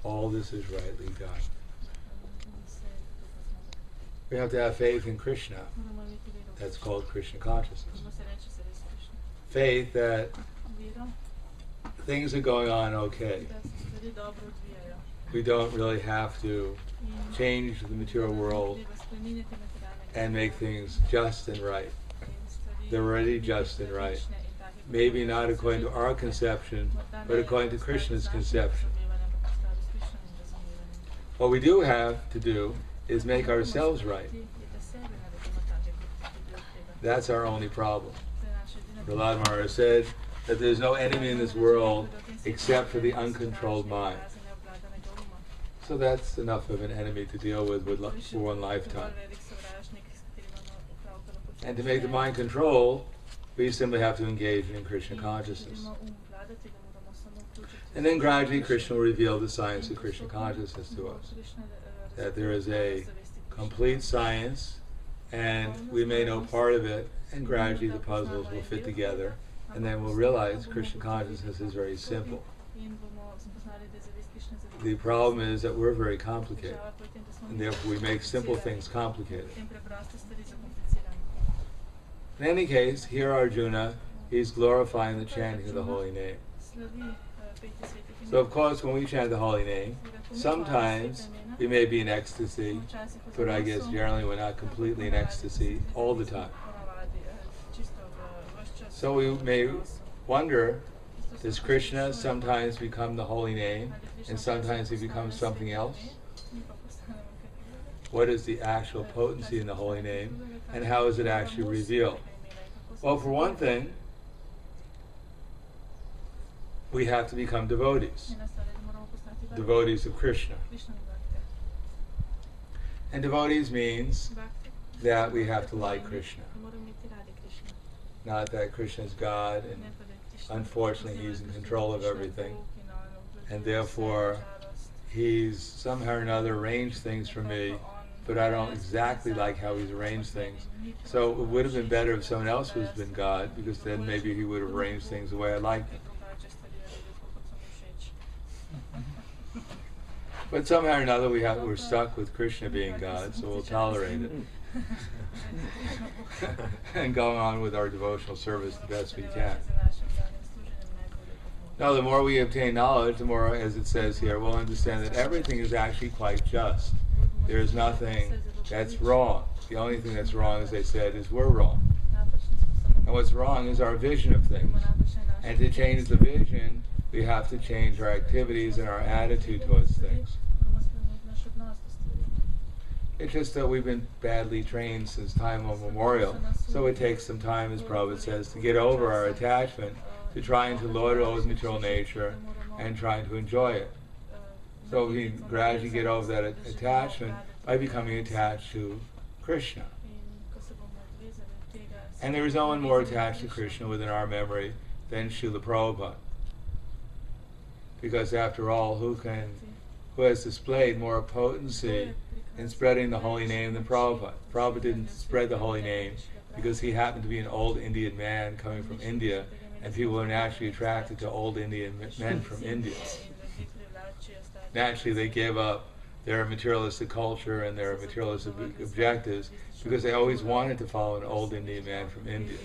all this is rightly done. We have to have faith in Krishna. That's called Krishna consciousness. Faith that things are going on okay. We don't really have to change the material world and make things just and right. They're already just and right. Maybe not according to our conception, but according to Krishna's conception. What we do have to do is make ourselves right. That's our only problem. Prahlad Maharaj said that there's no enemy in this world except for the uncontrolled mind. So that's enough of an enemy to deal with for one lifetime. And to make the mind control, we simply have to engage in Krishna consciousness. And then gradually Krishna will reveal the science of Krishna consciousness to us. That there is a complete science, and we may know part of it, and gradually the puzzles will fit together, and then we'll realize Krishna consciousness is very simple. The problem is that we're very complicated, and therefore we make simple things complicated. In any case, here Arjuna, he's glorifying the chanting of the holy name. So of course, when we chant the holy name, sometimes we may be in ecstasy, but I guess generally we're not completely in ecstasy all the time. So we may wonder, does Krishna sometimes become the holy name, and sometimes he becomes something else? What is the actual potency in the holy name, and how is it actually revealed? Well, for one thing, we have to become devotees of Krishna. And devotees means that we have to like Krishna. Not that Krishna is God, and unfortunately he's in control of everything, and therefore he's somehow or another arranged things for me, but I don't exactly like how he's arranged things. So it would have been better if someone else was been God, because then maybe he would have arranged things the way I liked them. But somehow or another we're stuck with Krishna being God, so we'll tolerate it. And go on with our devotional service the best we can. Now, the more we obtain knowledge, the more, as it says here, we'll understand that everything is actually quite just. There is nothing that's wrong. The only thing that's wrong, as they said, is we're wrong. And what's wrong is our vision of things. And to change the vision, we have to change our activities and our attitude towards things. It's just that we've been badly trained since time immemorial, so it takes some time, as Prabhupada says, to get over our attachment to trying to lord over material nature and trying to enjoy it. So we gradually get over that attachment by becoming attached to Krishna. And there is no one more attached to Krishna within our memory than Srila Prabhupada. Because after all, who has displayed more potency in spreading the holy name than Prabhupada? Prabhupada didn't spread the holy name because he happened to be an old Indian man coming from India, and people were naturally attracted to old Indian men from India. Naturally, they gave up their materialistic culture and their materialistic objectives because they always wanted to follow an old Indian man from India.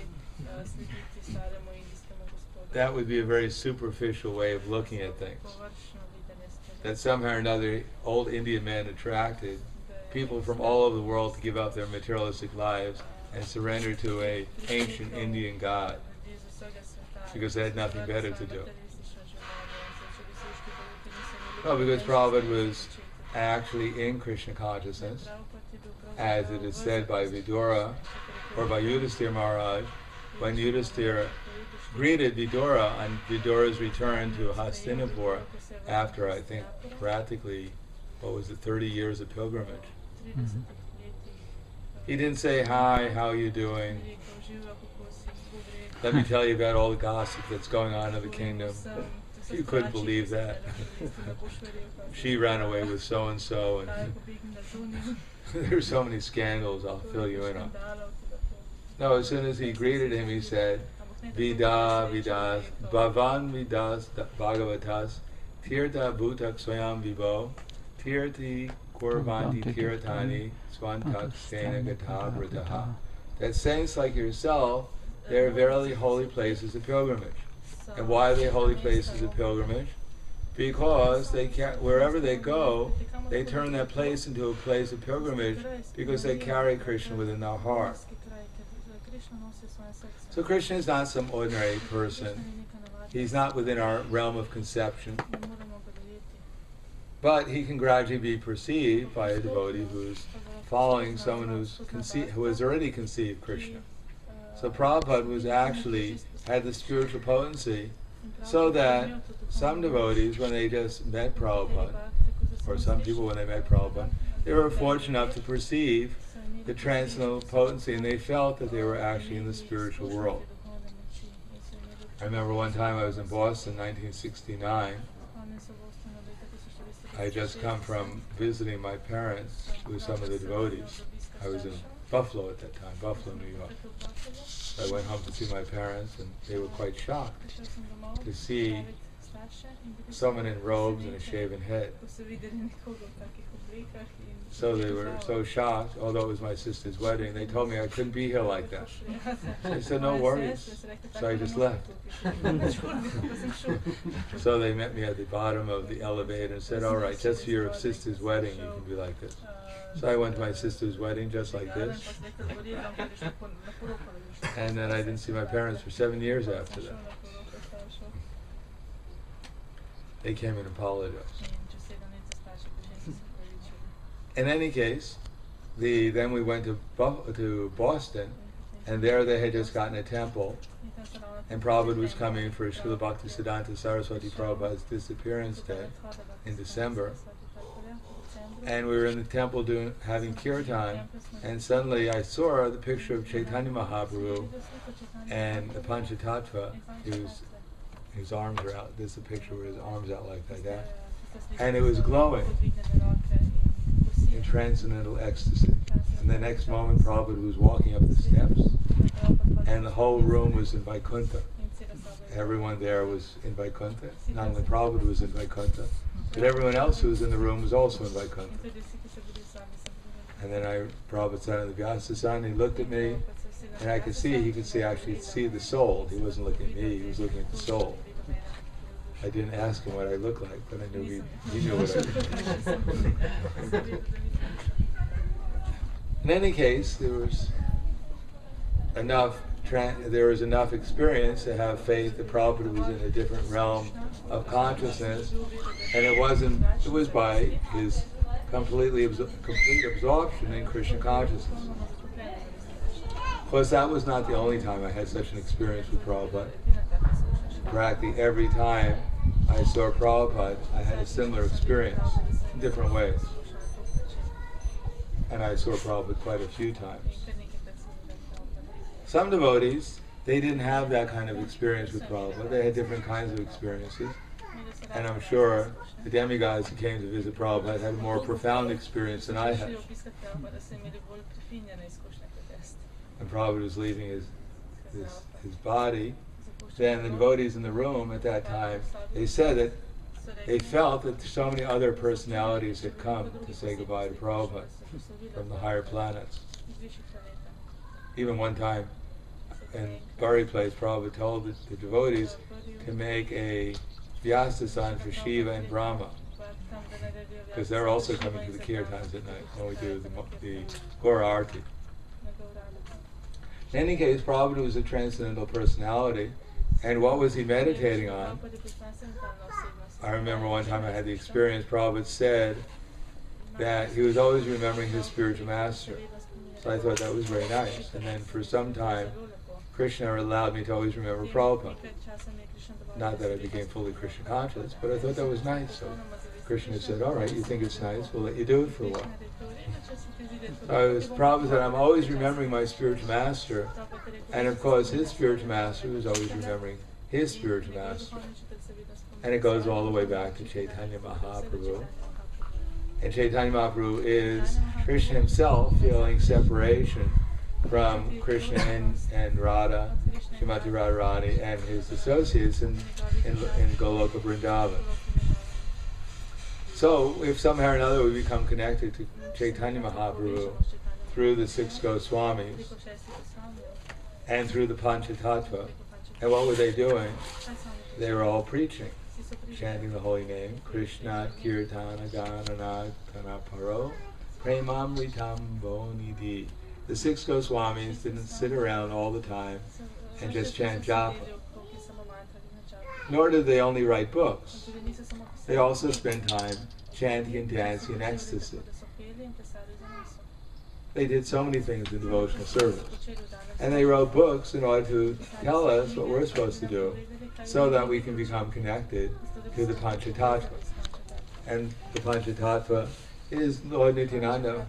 That would be a very superficial way of looking at things. That somehow or another, old Indian men attracted people from all over the world to give up their materialistic lives and surrender to an ancient Indian god, because they had nothing better to do. No, because Prabhupada was actually in Krishna consciousness, as it is said by Vidura, or by Yudhisthira Maharaj, when Yudhisthira greeted Vidura on Vidura's return to Hastinapur after, I think, practically, 30 years of pilgrimage. Mm-hmm. He didn't say, "Hi, how are you doing? Let me tell you about all the gossip that's going on in the kingdom." You couldn't believe that. She ran away with so-and-so, and there's so many scandals I'll fill you in on. No, as soon as he greeted him, he said, "Vida, Vidas, Bhavan Vidas Bhagavatas, Tirtha Bhutak Swayam Vibo, Tirthi Kurvanti Tirthani, Swantak Stena Gata Vritaha. That saints like yourself, they are verily holy places of pilgrimage. And why are they holy places of pilgrimage? Because they wherever they go, they turn that place into a place of pilgrimage because they carry Krishna within their heart. So Krishna is not some ordinary person. He's not within our realm of conception. But he can gradually be perceived by a devotee who's following someone who has already conceived Krishna. So Prabhupada was actually had the spiritual potency so that some devotees, when they just met Prabhupada, or some people when they met Prabhupada, they were fortunate enough to perceive the transcendental potency, and they felt that they were actually in the spiritual world. I remember one time I was in Boston, 1969. I had just come from visiting my parents with some of the devotees. I was in Buffalo at that time, Buffalo, New York. So I went home to see my parents, and they were quite shocked to see someone in robes and a shaven head. So they were so shocked, although it was my sister's wedding. They told me I couldn't be here like that. I said, no worries. So I just left. So they met me at the bottom of the elevator and said, all right, just for your sister's wedding, you can be like this. So I went to my sister's wedding just like this. And then I didn't see my parents for 7 years after that. They came and apologized. In any case, then we went to Boston, and there they had just gotten a temple, and Prabhupada was coming for Srila Bhaktisiddhanta Saraswati Prabhupada's disappearance day in December. And we were in the temple having kirtan, and suddenly I saw the picture of Chaitanya Mahaprabhu and the Panchatattva, his arms are out. There's a picture with his arms out like that. And it was glowing in transcendental ecstasy. And the next moment Prabhupada was walking up the steps, and the whole room was in Vaikuntha. Everyone there was in Vaikuntha. Not only Prabhupada was in Vaikuntha, but everyone else who was in the room was also in Vaikuntha. And then Prabhupada sat on the Vyasasana, and he looked at me, and he could actually see the soul. He wasn't looking at me, he was looking at the soul. I didn't ask him what I looked like, but I knew he knew what I looked like. In any case, there was enough experience to have faith that Prabhupada was in a different realm of consciousness, and it was by his complete absorption in Krishna consciousness. Of course, that was not the only time I had such an experience with Prabhupada. Practically every time I saw Prabhupada, I had a similar experience in different ways. And I saw Prabhupada quite a few times. Some devotees, they didn't have that kind of experience with Prabhupada. They had different kinds of experiences. And I'm sure the demigods who came to visit Prabhupada had a more profound experience than I had. When Prabhupada was leaving his body, then the devotees in the room at that time, they said that they felt that so many other personalities had come to say goodbye to Prabhupada from the higher planets. Even one time in Bari place, Prabhupada told the devotees to make a Vyasasana for Shiva and Brahma, because they're also coming to the kirtans at night when we do the Gaura Arati. In any case, Prabhupada was a transcendental personality, and what was he meditating on? I remember one time I had the experience, Prabhupada said that he was always remembering his spiritual master. So I thought that was very nice. And then for some time, Krishna allowed me to always remember Prabhupada. Not that I became fully Krishna conscious, but I thought that was nice. So Krishna said, all right, you think it's nice, we'll let you do it for a while. So Prabhupada said, I'm always remembering my spiritual master. And of course, his spiritual master was always remembering his spiritual master. And it goes all the way back to Chaitanya Mahaprabhu. And Chaitanya Mahaprabhu is Krishna himself feeling separation from Krishna and Radha, Srimati Radharani, and his associates in Goloka Vrindavan. So, if somehow or another we become connected to Chaitanya Mahaprabhu through the six Goswamis and through the Panchatattva, and what were they doing? They were all preaching, chanting the holy name, Krishna Kirtana Ganana Kanaparo Premamritam Bonidhi. The six Goswamis didn't sit around all the time and just chant japa. Nor did they only write books. They also spent time chanting and dancing in ecstasy. They did so many things in devotional service. And they wrote books in order to tell us what we're supposed to do so that we can become connected to the Panchatattva. And the Panchatattva is Lord Nityananda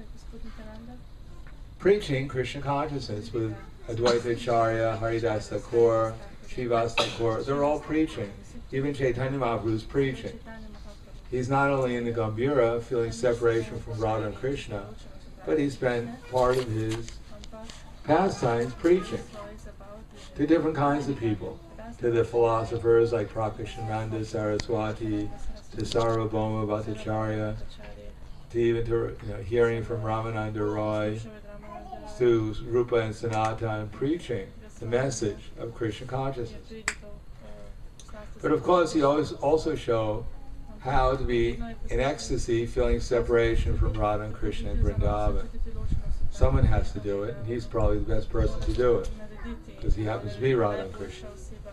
preaching Krishna consciousness with Advaita Acharya, Haridas Thakur, Srivas Thakur. They're all preaching. Even Chaitanya Mahaprabhu is preaching. He's not only in the Gambhira feeling separation from Radha and Krishna, but he spent part of his pastimes preaching to different kinds of people, to the philosophers like Prakashananda Saraswati, to Sarvabhauma Bhattacharya, to even to hearing from Ramananda Roy, to Rupa and Sanatana preaching the message of Krishna consciousness. But of course he always also showed how to be in ecstasy, feeling separation from Radha and Krishna and Vrindavan. Someone has to do it, and he's probably the best person to do it, because he happens to be Radha and Krishna.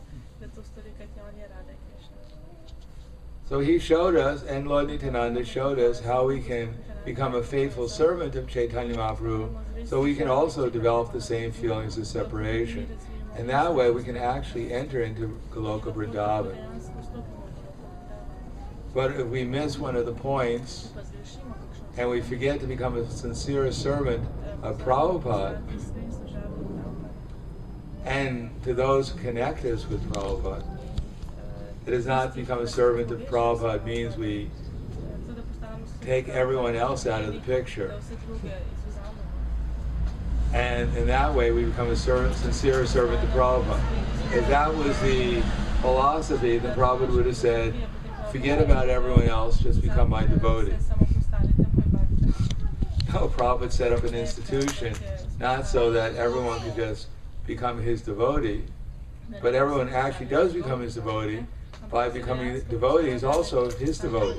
So he showed us, and Lord Nityananda showed us, how we can become a faithful servant of Chaitanya Mahaprabhu, so we can also develop the same feelings of separation. And that way we can actually enter into Goloka Vrindavan. But if we miss one of the points, and we forget to become a sincere servant of Prabhupada, and to those who connect us with Prabhupada, it does not become a servant of Prabhupada means we take everyone else out of the picture. And in that way we become a sincere servant to Prabhupada. If that was the philosophy, then Prabhupada would have said, forget about everyone else, just become my devotee. No, Prabhupada set up an institution, not so that everyone could just become his devotee, but everyone actually does become his devotee by becoming devotees also of his devotees.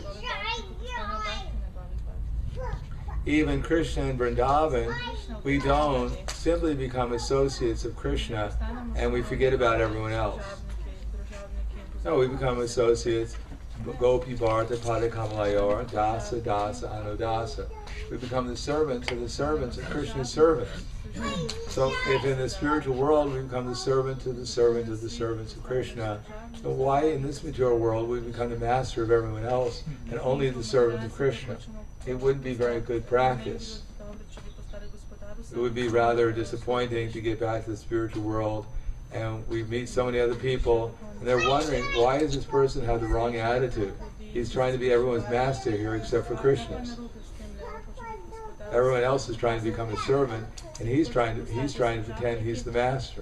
Even Krishna and Vrindavan, we don't simply become associates of Krishna and we forget about everyone else. No, we become associates, Gopi Bharata Pada Kamalayor, Dasa Dasa Anudasa. We become the servants of Krishna's servants. So if in the spiritual world we become the servant to the servant of the servants of Krishna, so why in this material world we become the master of everyone else and only the servant of Krishna? It wouldn't be very good practice. It would be rather disappointing to get back to the spiritual world and we meet so many other people and they're wondering, why does this person have the wrong attitude? He's trying to be everyone's master here except for Krishna's. Everyone else is trying to become a servant, and he's trying to pretend he's the master.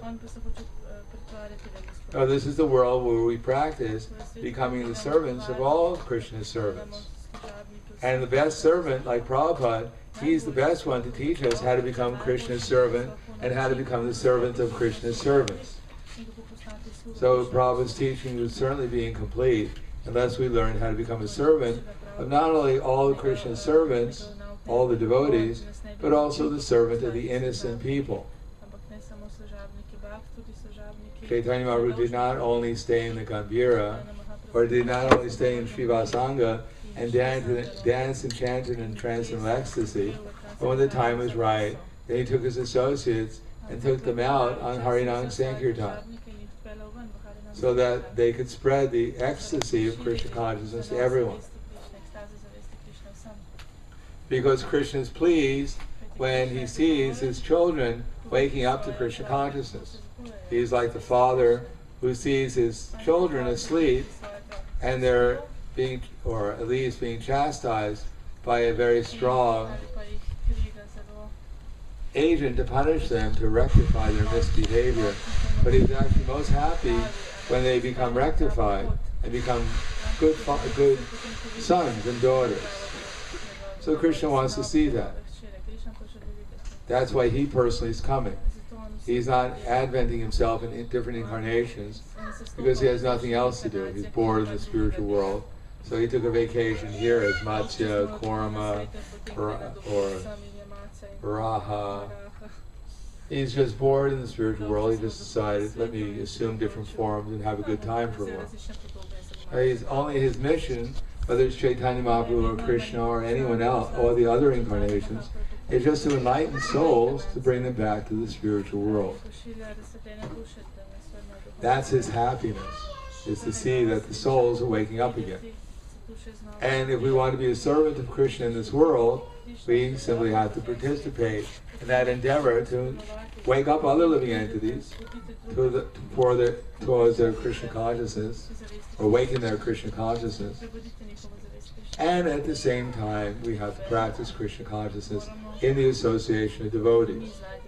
No, this is the world where we practice becoming the servants of all Krishna's servants. And the best servant, like Prabhupada, he's the best one to teach us how to become Krishna's servant and how to become the servant of Krishna's servants. So Prabhupada's teaching would certainly be incomplete unless we learn how to become a servant of not only all of Krishna's servants, all the devotees, but also the servant of the innocent people. Chaitanya Mahaprabhu did not only stay in the Gambhira, or did not only stay in Srivasanga and dance and chanted in transcendental ecstasy, but when the time was right, then he took his associates and took them out on Harinam Sankirtan, so that they could spread the ecstasy of Krishna consciousness to everyone. Because Krishna is pleased when he sees his children waking up to Krishna consciousness. He's like the father who sees his children asleep and they're being, or at least being chastised by a very strong agent to punish them, to rectify their misbehavior. But he's actually most happy when they become rectified and become good sons and daughters. So Krishna wants to see that. That's why he personally is coming. He's not adventing himself in different incarnations because he has nothing else to do. He's bored in the spiritual world. So he took a vacation here as Matsya, Kurma, or Varaha. He's just bored in the spiritual world. He just decided, let me assume different forms and have a good time for a while. He's only his mission, whether it's Chaitanya Mahaprabhu or Krishna or anyone else, or the other incarnations, is just to enlighten souls to bring them back to the spiritual world. That's his happiness, is to see that the souls are waking up again. And if we want to be a servant of Krishna in this world, we simply have to participate in that endeavor to wake up other living entities towards their Krishna consciousness, or awaken their Krishna consciousness. And at the same time, we have to practice Krishna consciousness in the association of devotees.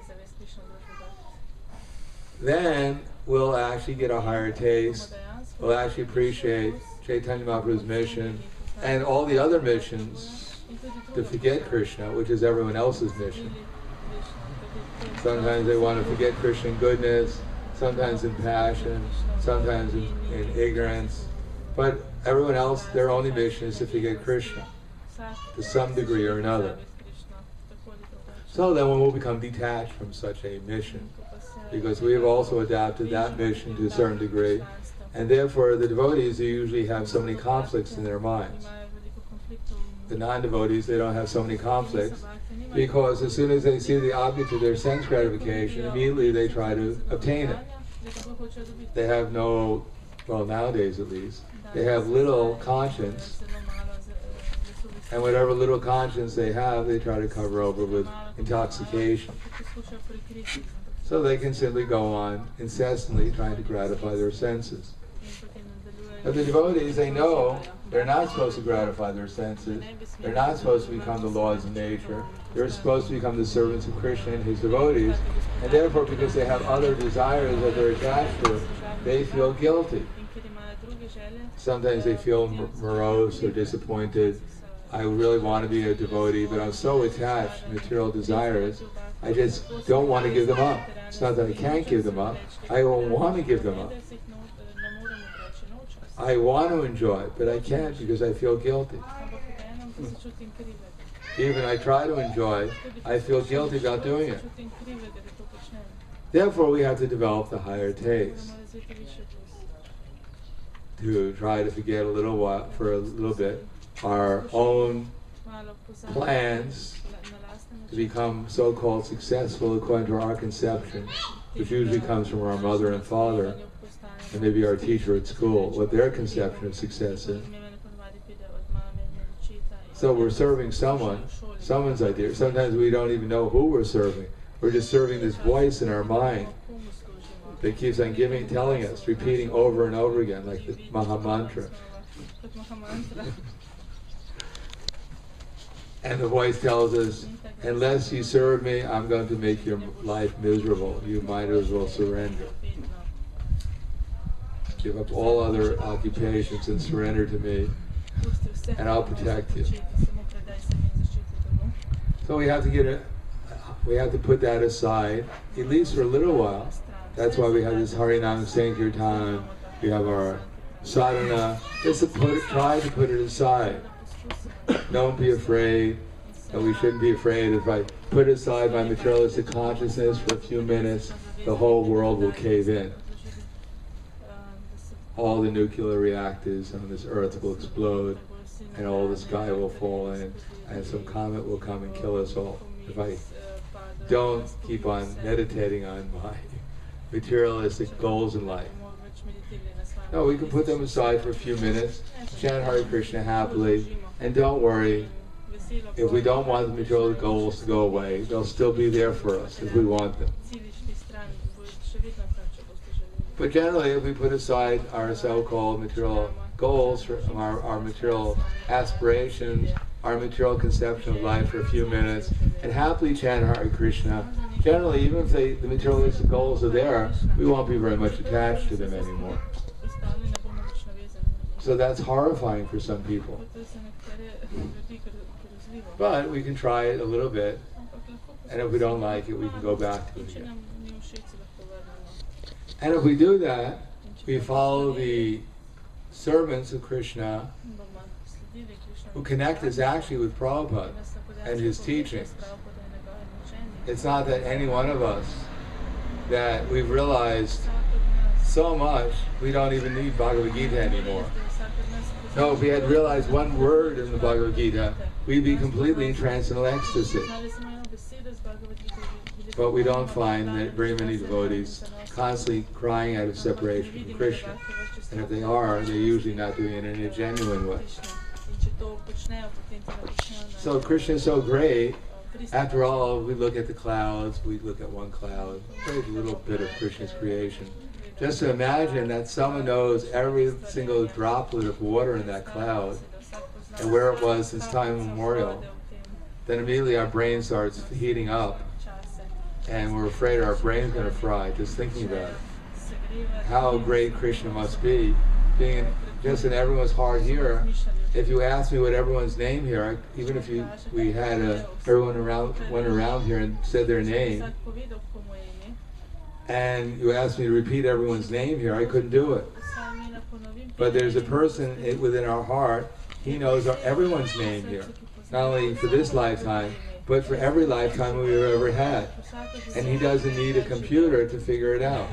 Then we'll actually get a higher taste, we'll actually appreciate Chaitanya Mahaprabhu's mission and all the other missions to forget Krishna, which is everyone else's mission. Sometimes they want to forget Krishna in goodness, sometimes in passion, sometimes in ignorance. But everyone else, their only mission is to forget Krishna to some degree or another. So then we will become detached from such a mission, because we have also adapted that mission to a certain degree, and therefore the devotees usually have so many conflicts in their minds. The non-devotees, they don't have so many conflicts, because as soon as they see the object of their sense gratification, immediately they try to obtain it. They have no, well, nowadays at least, they have little conscience, and whatever little conscience they have, they try to cover over with intoxication. So they can simply go on incessantly trying to gratify their senses. But the devotees, they know they're not supposed to gratify their senses. They're not supposed to become the laws of nature. They're supposed to become the servants of Krishna and his devotees. And therefore, because they have other desires that they're attached to, they feel guilty. Sometimes they feel morose or disappointed. I really want to be a devotee, but I'm so attached to material desires, I just don't want to give them up. It's not that I can't give them up, I don't want to give them up. I want to enjoy, but I can't because I feel guilty. Even I try to enjoy, I feel guilty about doing it. Therefore, we have to develop the higher taste, to try to forget a little while, for a little bit, our own plans to become so-called successful according to our conception, which usually comes from our mother and father, and maybe our teacher at school, what their conception of success is. So we're serving someone's idea. Sometimes we don't even know who we're serving. We're just serving this voice in our mind that keeps on telling us, repeating over and over again, like the Maha Mantra. And the voice tells us, unless you serve me, I'm going to make your life miserable. You might as well surrender. Give up all other occupations and surrender to me, and I'll protect you. So we have to put that aside, at least for a little while. That's why we have this Harinam Sankirtan. We have our sadhana. Just to try to put it aside. Don't be afraid. And we shouldn't be afraid. If I put aside my materialistic consciousness for a few minutes, the whole world will cave in. All the nuclear reactors on this earth will explode, and all the sky will fall in, and some comet will come and kill us all. If I don't keep on meditating on my materialistic goals in life. No, we can put them aside for a few minutes, chant Hare Krishna happily, and don't worry, if we don't want the material goals to go away, they'll still be there for us if we want them. But generally, if we put aside our so-called material goals, our material aspirations, our material conception of life for a few minutes, and happily chant Hare Krishna, generally, even if the materialistic goals are there, we won't be very much attached to them anymore. So that's horrifying for some people. But we can try it a little bit, and if we don't like it, we can go back to it again. And if we do that, we follow the servants of Krishna who connect us actually with Prabhupada and his teachings. It's not that any one of us that we've realized so much we don't even need Bhagavad Gita anymore. No, if we had realized one word in the Bhagavad Gita, we'd be completely in transcendental ecstasy. But we don't find that very many devotees constantly crying out of separation from Krishna. And if they are, they're usually not doing it in a genuine way. So Krishna is so great. After all, we look at the clouds, we look at one cloud, very little bit of Krishna's creation. Just to imagine that someone knows every single droplet of water in that cloud and where it was since time immemorial, then immediately our brain starts heating up and we're afraid our brain's going to fry just thinking about it. How great Krishna must be, being just in everyone's heart here. If you asked me what everyone's name here, even if we had everyone went around here and said their name, and you asked me to repeat everyone's name here, I couldn't do it. But there's a person within our heart, he knows everyone's name here, not only for this lifetime, but for every lifetime we've ever had. And he doesn't need a computer to figure it out.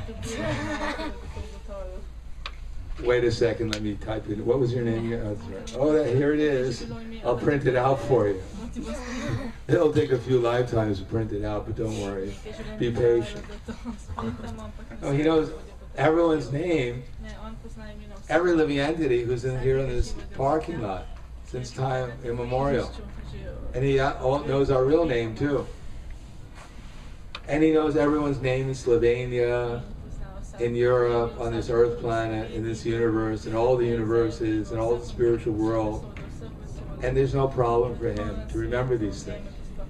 Wait a second, let me type it. What was your name? Oh, here it is. I'll print it out for you. It'll take a few lifetimes to print it out, but don't worry. Be patient. Oh, he knows everyone's name, every living entity who's here in this parking lot since time immemorial. And he knows our real name too. And he knows everyone's name in Slovenia, in Europe, on this earth planet, in this universe, in all the universes, in all the spiritual world. And there's no problem for him to remember these things.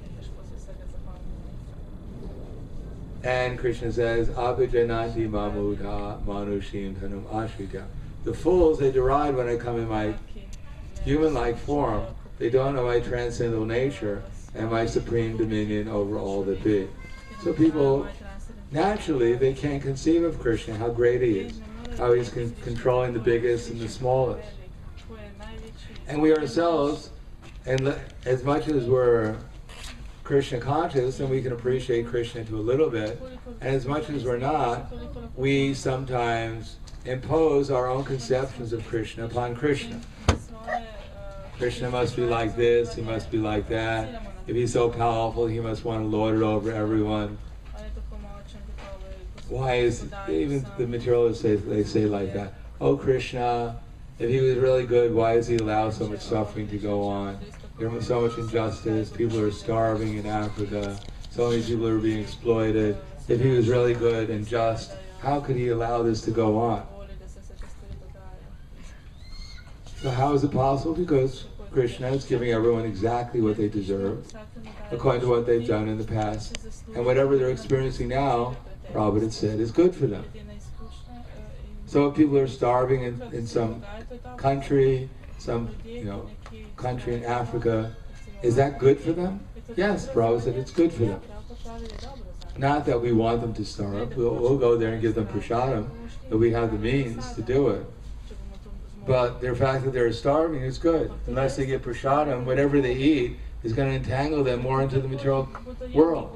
And Krishna says, Abhijanati mamudha manushim tanum ashrita. The fools, they deride when I come in my human-like form. They don't know my transcendental nature and my supreme dominion over all that be. So people, naturally, they can't conceive of Krishna, how great he is, how he's controlling the biggest and the smallest. And we ourselves, and as much as we're Krishna conscious, and we can appreciate Krishna to a little bit, and as much as we're not, we sometimes impose our own conceptions of Krishna upon Krishna. Krishna must be like this, he must be like that. If he's so powerful, he must want to lord it over everyone. Why is, even the materialists they say like that, oh Krishna, if he was really good, why does he allow so much suffering to go on? There's so much injustice, people are starving in Africa, so many people are being exploited. If he was really good and just, how could he allow this to go on? So how is it possible? Because Krishna is giving everyone exactly what they deserve, according to what they've done in the past. And whatever they're experiencing now, Prabhupada said, is good for them. So if people are starving in some country, country in Africa, is that good for them? Yes, Prabhupada said it's good for them. Not that we want them to starve. We'll go there and give them prasadam, but we have the means to do it. But the fact that they're starving is good. Unless they get prasadam, whatever they eat is going to entangle them more into the material world.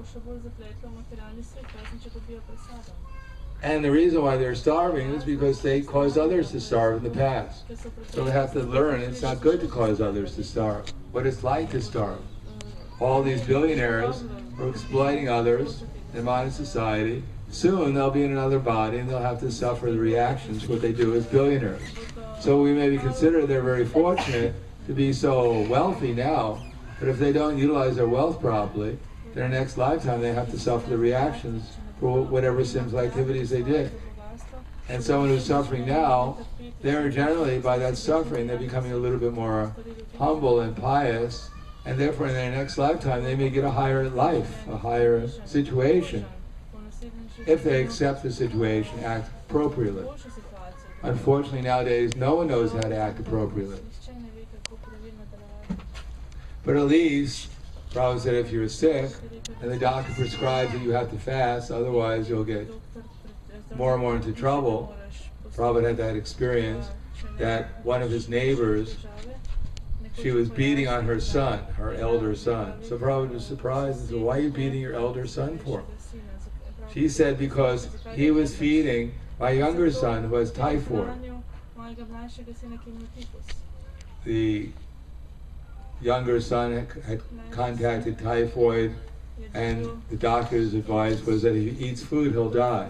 And the reason why they're starving is because they caused others to starve in the past. So we have to learn it's not good to cause others to starve. What it's like to starve. All these billionaires are exploiting others in modern society. Soon they'll be in another body and they'll have to suffer the reactions of what they do as billionaires. So we maybe consider they're very fortunate to be so wealthy now, but if they don't utilize their wealth properly, their next lifetime they have to suffer the reactions for whatever sinful activities they did. And someone who's suffering now, they're generally, by that suffering, they're becoming a little bit more humble and pious, and therefore in their next lifetime they may get a higher life, a higher situation, if they accept the situation, act appropriately. Unfortunately, nowadays, no one knows how to act appropriately. But at least, Prabhupada said if you're sick, and the doctor prescribes that you have to fast, otherwise you'll get more and more into trouble. Prabhupada had that experience that one of his neighbors, she was beating on her son, her elder son. So Prabhupada was surprised and said, why are you beating your elder son for? She said, because he was feeding my younger son who has typhoid. The younger son had contacted typhoid, and the doctor's advice was that if he eats food, he'll die.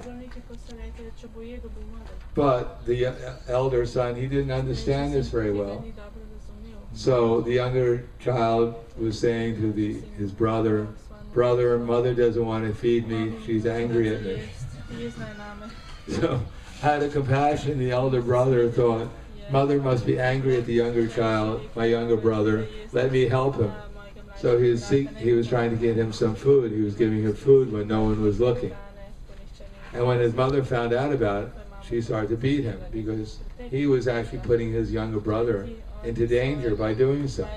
But the elder son, he didn't understand this very well. So the younger child was saying to his brother, "Brother, mother doesn't want to feed me, she's angry at me." So out of compassion, the elder brother thought, mother must be angry at the younger child, my younger brother, let me help him. So he was trying to get him some food. He was giving him food when no one was looking. And when his mother found out about it, she started to beat him because he was actually putting his younger brother into danger by doing so.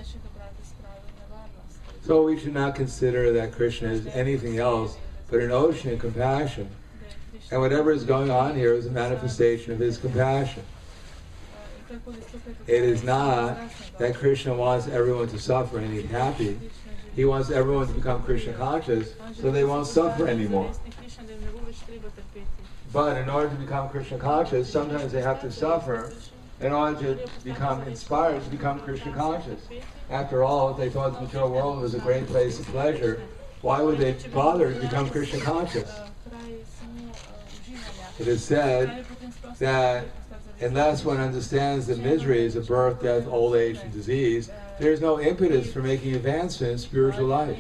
So we should not consider that Krishna is anything else but an ocean of compassion. And whatever is going on here is a manifestation of his compassion. It is not that Krishna wants everyone to suffer and he's happy. He wants everyone to become Krishna conscious so they won't suffer anymore. But in order to become Krishna conscious, sometimes they have to suffer in order to become inspired to become Krishna conscious. After all, if they thought the material world was a great place of pleasure, why would they bother to become Krishna conscious? It is said that unless one understands the miseries of birth, death, old age, and disease, there is no impetus for making advancement in spiritual life.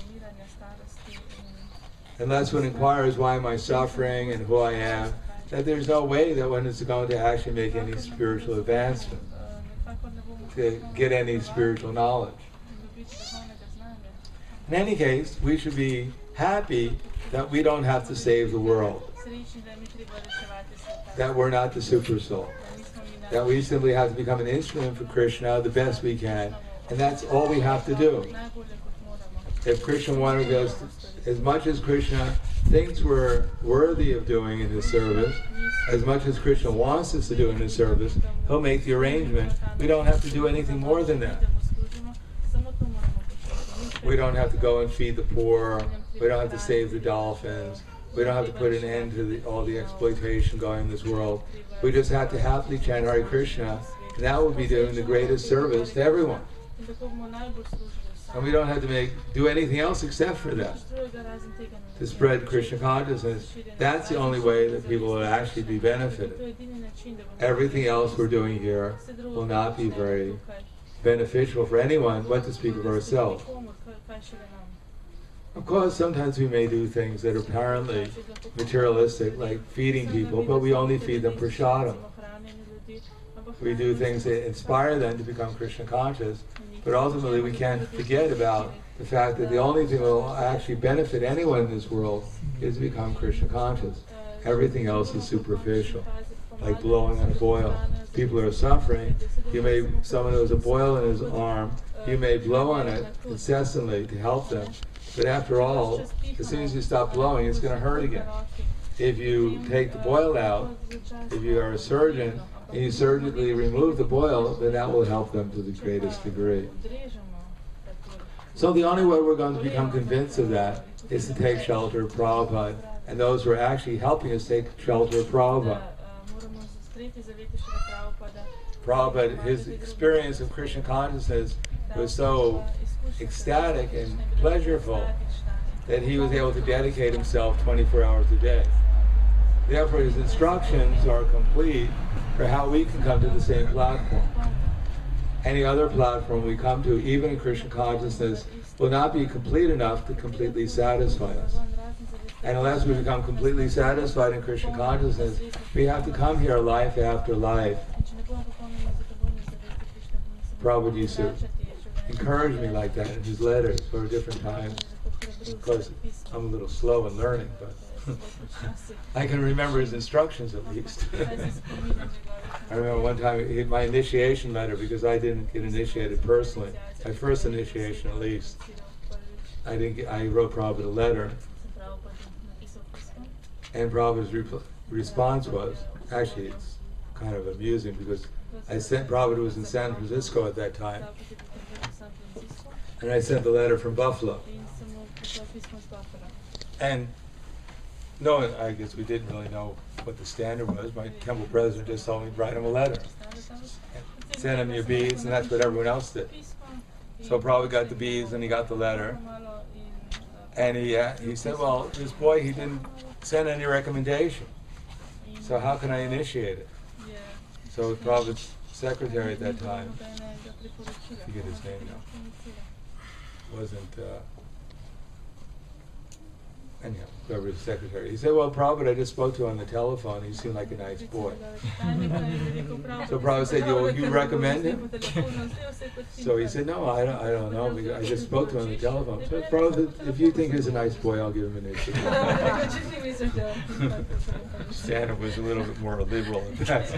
Unless one inquires why am I suffering and who I am, that there's no way that one is going to actually make any spiritual advancement, to get any spiritual knowledge. In any case, we should be happy that we don't have to save the world, that we're not the super soul, that we simply have to become an instrument for Krishna the best we can, and that's all we have to do. If Krishna wanted us, as much as Krishna thinks we're worthy of doing in his service, as much as Krishna wants us to do in his service, he'll make the arrangement. We don't have to do anything more than that. We don't have to go and feed the poor. We don't have to save the dolphins. We don't have to put an end to all the exploitation going in this world. We just have to happily chant Hare Krishna, and that would be doing the greatest service to everyone. And we don't have to do anything else except for that, to spread Krishna consciousness. That's the only way that people will actually be benefited. Everything else we're doing here will not be very beneficial for anyone, but to speak of ourselves. Of course, sometimes we may do things that are apparently materialistic, like feeding people, but we only feed them prasadam. We do things that inspire them to become Krishna conscious, but ultimately we can't forget about the fact that the only thing that will actually benefit anyone in this world is to become Krishna conscious. Everything else is superficial, like blowing on a boil. People are suffering. Someone who has a boil in his arm, you may blow on it incessantly to help them, but after all, as soon as you stop blowing, it's going to hurt again. If you take the boil out, if you are a surgeon, and you surgically remove the boil, then that will help them to the greatest degree. So the only way we're going to become convinced of that is to take shelter of Prabhupada, and those who are actually helping us take shelter of Prabhupada. Prabhupada, his experience of Krishna consciousness was so ecstatic and pleasurable that he was able to dedicate himself 24 hours a day. Therefore, his instructions are complete for how we can come to the same platform. Any other platform we come to, even in Krishna consciousness, will not be complete enough to completely satisfy us. And unless we become completely satisfied in Krishna consciousness, we have to come here life after life. Prabhupada used to encourage me like that in his letters for different times. Of course, I'm a little slow in learning, but I can remember his instructions at least. I remember one time my initiation letter, because I didn't get initiated personally, my first initiation at least, I wrote Prabhupada a letter, and Prabhupada's response was, actually it's kind of amusing because Prabhupada was in San Francisco at that time, and I sent the letter from Buffalo. And no, I guess we didn't really know what the standard was. My temple president just told me to write him a letter. Send him your beads, and that's what everyone else did. So Prabhupada got the beads and he got the letter. And he said, well, this boy, he didn't send any recommendation. So how can I initiate it? So Prabhupada's secretary at that time, I forget his name now, wasn't, anyhow, whoever his secretary. He said, well, Prabhupada, I just spoke to him on the telephone. He seemed like a nice boy. So Prabhupada said, you recommend him? So he said, no, I don't know. Because I just spoke to him on the telephone. So Prabhupada, if you think he's a nice boy, I'll give him an issue. Shannon was a little bit more liberal at that.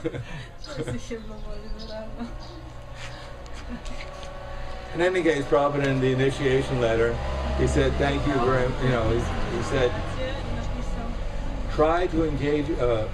In any case, Prabhupada in the initiation letter, he said, thank you very much, he said, try to engage,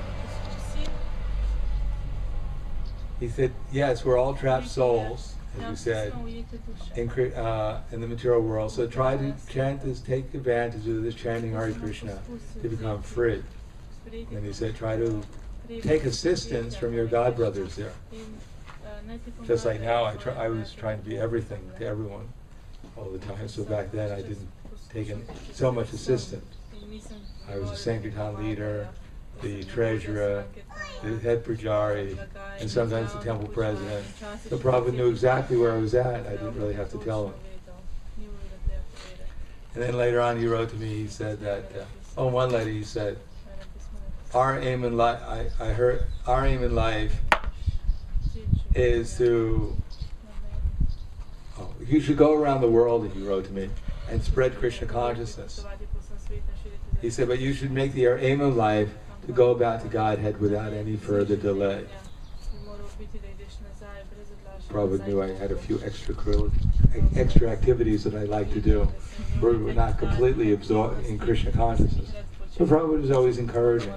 he said, yes, we're all trapped souls, as you said, in the material world, so try to chant this, take advantage of this chanting Hare Krishna to become free. And he said, try to take assistance from your god brothers there. Just like now, I was trying to be everything to everyone all the time. So back then, I didn't take so much assistance. I was the Sankirtan leader, the treasurer, the head pujari, and sometimes the temple president. So Prabhupada knew exactly where I was at. I didn't really have to tell him. And then later on, he wrote to me. He said that, one letter he said, our aim in life. I heard our aim in life is to, you should go around the world, he wrote to me, and spread Krishna consciousness. He said, but you should make your aim of life to go back to Godhead without any further delay. Prabhupada knew I had a few extra activities that I like to do. We were not completely absorbed in Krishna consciousness. So Prabhupada was always encouraging.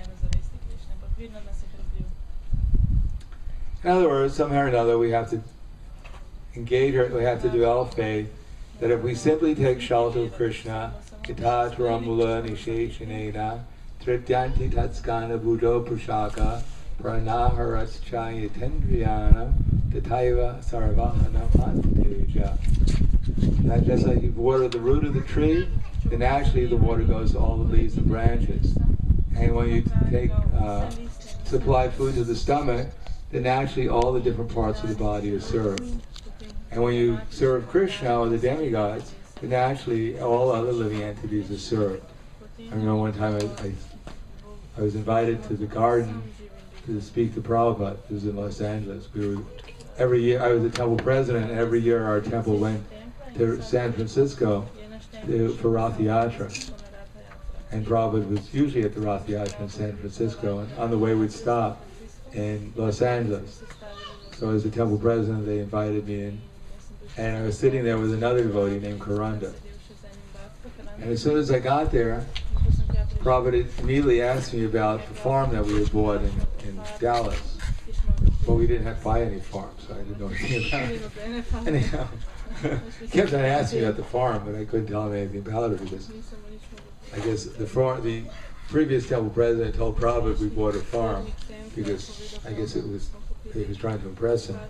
In other words, somehow or another, we have to engage, we have to develop faith that if we simply take shelter of Krishna, Gita Taramula Nisheshanena, Trityanti Tatskana Buddho Pushaka, Pranaharas Chayatendriyana, Tataiva Sarvahana Anteja. That just like you water the root of the tree, then actually the water goes to all the leaves and branches. And when you take supply food to the stomach, then actually all the different parts of the body are served. And when you serve Krishna or the demigods, then actually all other living entities are served. I remember one time I was invited to the garden to speak to Prabhupada. It was in Los Angeles. Every year, I was the temple president, and every year our temple went to San Francisco for Rath Yatra. And Prabhupada was usually at the Rath Yatra in San Francisco, and on the way we'd stop in Los Angeles. So as the temple president, they invited me in, and I was sitting there with another devotee named Karanda. And as soon as I got there, Prabhupada immediately asked me about the farm that we had bought in Dallas. But we didn't have to buy any farm, so I didn't know anything about it. Anyhow, he kept on asking me about the farm, but I couldn't tell him anything about it because I guess the previous temple president told Prabhupada we bought a farm because I guess he was trying to impress him.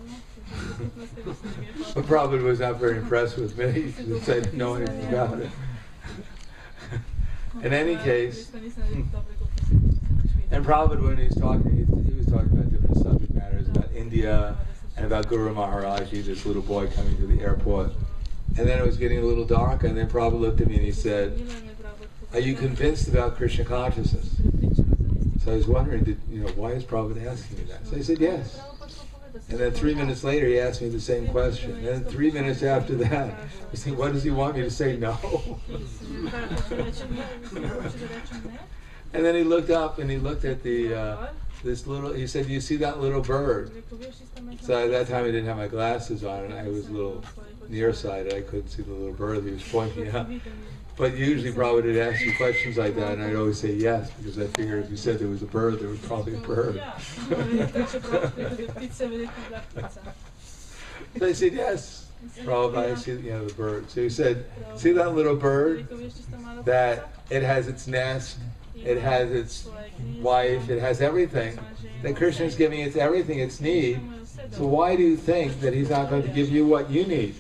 But Prabhupada was not very impressed with me because I didn't know anything about it. In any case, and Prabhupada, when he was talking about different subject matters, about India and about Guru Maharaji, this little boy coming to the airport. And then it was getting a little dark, and then Prabhupada looked at me and he said, are you convinced about Krishna consciousness? So I was wondering, why is Prabhupada asking me that? So I said, yes. And then 3 minutes later, he asked me the same question. And then 3 minutes after that, I said, what does he want me to say? No. And then he looked up and he looked at this little, he said, do you see that little bird? So at that time I didn't have my glasses on and I was a little nearsighted. I couldn't see the little bird that he was pointing at. But usually probably would ask you questions like that, and I'd always say yes, because I figured if you said there was a bird, there was probably a bird. So I said, yes, Prabhupada, I see the bird. So he said, see that little bird? That it has its nest, it has its wife, it has everything. That Krishna is giving it everything its need. So why do you think that he's not going to give you what you need?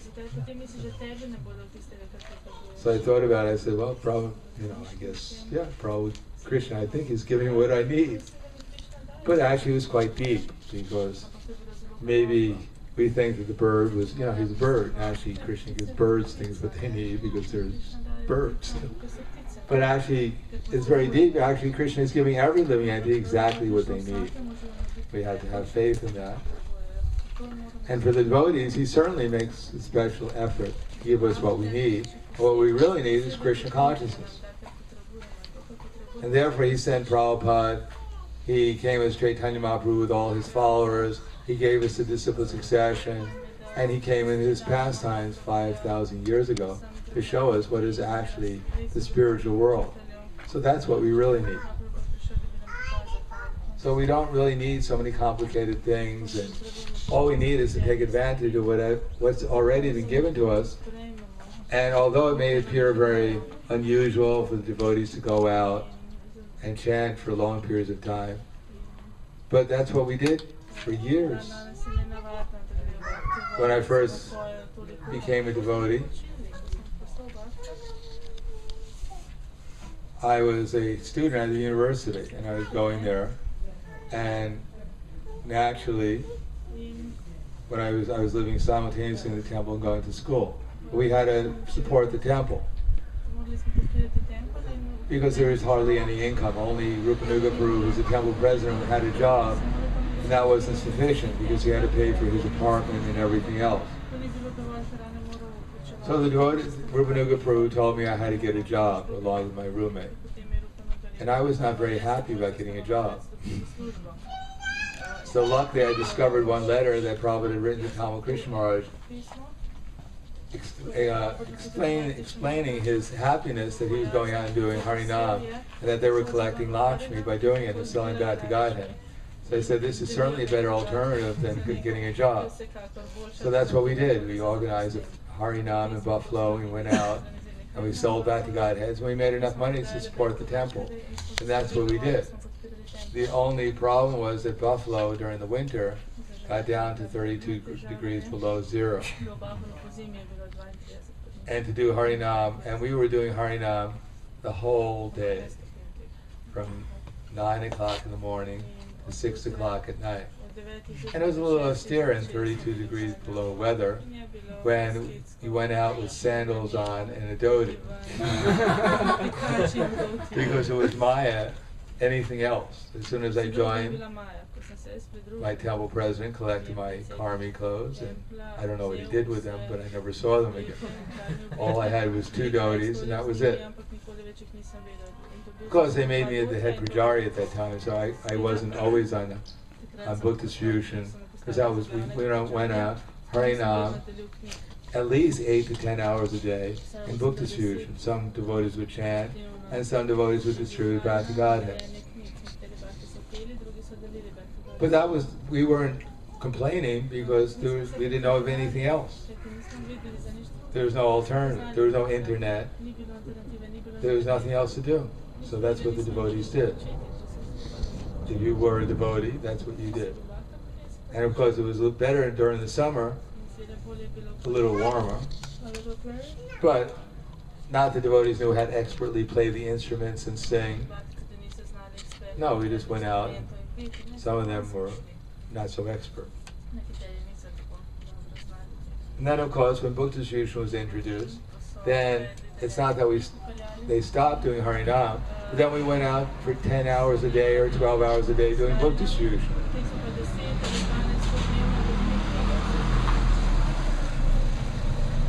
So I thought about it. I said, well, probably, I guess, yeah, probably Krishna, I think he's giving me what I need. But actually it was quite deep, because maybe we think that the bird was, he's a bird. Actually, Krishna gives birds things that they need because there's birds. But actually, it's very deep. Actually, Krishna is giving every living entity exactly what they need. We have to have faith in that. And for the devotees, he certainly makes a special effort to give us what we need. What we really need is Krishna consciousness. And therefore he sent Prabhupada. He came as Chaitanya Mahaprabhu with all his followers. He gave us the disciple succession. And he came in his pastimes 5,000 years ago to show us what is actually the spiritual world. So that's what we really need. So we don't really need so many complicated things. And all we need is to take advantage of what's already been given to us. And although it may appear very unusual for the devotees to go out and chant for long periods of time, but that's what we did for years. When I first became a devotee, I was a student at the university, and I was going there, and naturally, when I was living simultaneously in the temple and going to school, we had to support the temple because there was hardly any income. Only Rupanuga Prabhu, who's the temple president, had a job, and that wasn't sufficient because he had to pay for his apartment and everything else. So the Rupanuga Prabhu told me I had to get a job along with my roommate, and I was not very happy about getting a job. So luckily I discovered one letter that Prabhupada had written to Tamal Krishna Maharaj, explaining his happiness that he was going out and doing Harinam, and that they were collecting Lakshmi by doing it and selling back to Godhead. So I said, this is certainly a better alternative than getting a job. So that's what we did. We organized a Harinam in Buffalo. We went out and we sold back to Godheads, and we made enough money to support the temple. And that's what we did. The only problem was that Buffalo during the winter got down to 32 degrees below zero. And to do Harinam, and we were doing Harinam the whole day, from 9 o'clock in the morning to 6 o'clock at night. And it was a little austere in 32 degrees below weather when you went out with sandals on and a dhoti. Because it was Maya, anything else. As soon as I joined, my temple president collected my karmi clothes, and I don't know what he did with them, but I never saw them again. All I had was 2 dhotis, and that was it. Of course, they made me the head pujari at that time, so I wasn't always on book distribution, because we went out, Harinam, at least 8 to 10 hours a day in book distribution. Some devotees would chant, and some devotees would distribute back to Godhead. But we weren't complaining because we didn't know of anything else. There was no alternative. There was no internet. There was nothing else to do. So that's what the devotees did. If you were a devotee, that's what you did. And of course it was a little better during the summer, a little warmer. But not the devotees knew how to expertly play the instruments and sing. No, we just went out. Some of them were not so expert. And then, of course, when book distribution was introduced, then it's not that they stopped doing Harinam, but then we went out for 10 hours a day or 12 hours a day doing book distribution.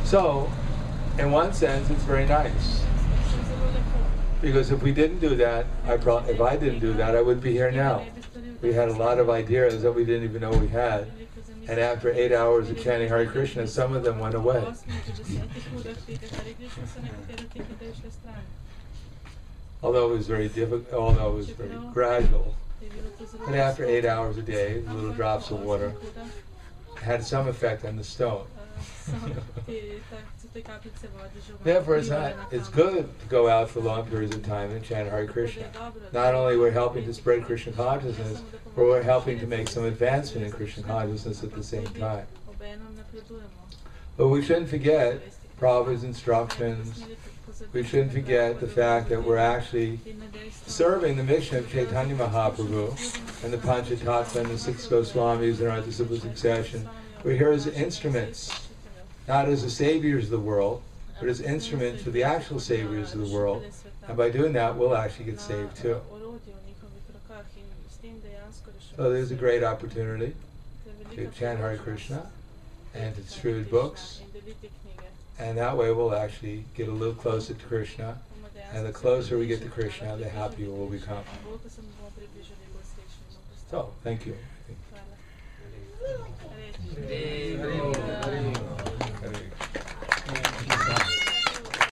So, in one sense, it's very nice. Because if we didn't do that, if I didn't do that, I wouldn't be here now. We had a lot of ideas that we didn't even know we had. And after 8 hours of chanting Hare Krishna, some of them went away. Although it was very difficult, although it was very gradual. But after 8 hours a day, little drops of water had some effect on the stone. Therefore, it's good to go out for long periods of time and chant Hare Krishna. Not only we're helping to spread Krishna consciousness, but we're helping to make some advancement in Krishna consciousness at the same time. But we shouldn't forget Prabhupada's instructions. We shouldn't forget the fact that we're actually serving the mission of Chaitanya Mahaprabhu and the Panchatattva and the 6 Goswamis and our disciple succession. We're here as instruments, not as the saviors of the world, but as instruments for the actual saviors of the world. And by doing that, we'll actually get saved too. So there's a great opportunity to chant Hare Krishna and to distribute books. And that way we'll actually get a little closer to Krishna. And the closer we get to Krishna, the happier we'll become. So, thank you.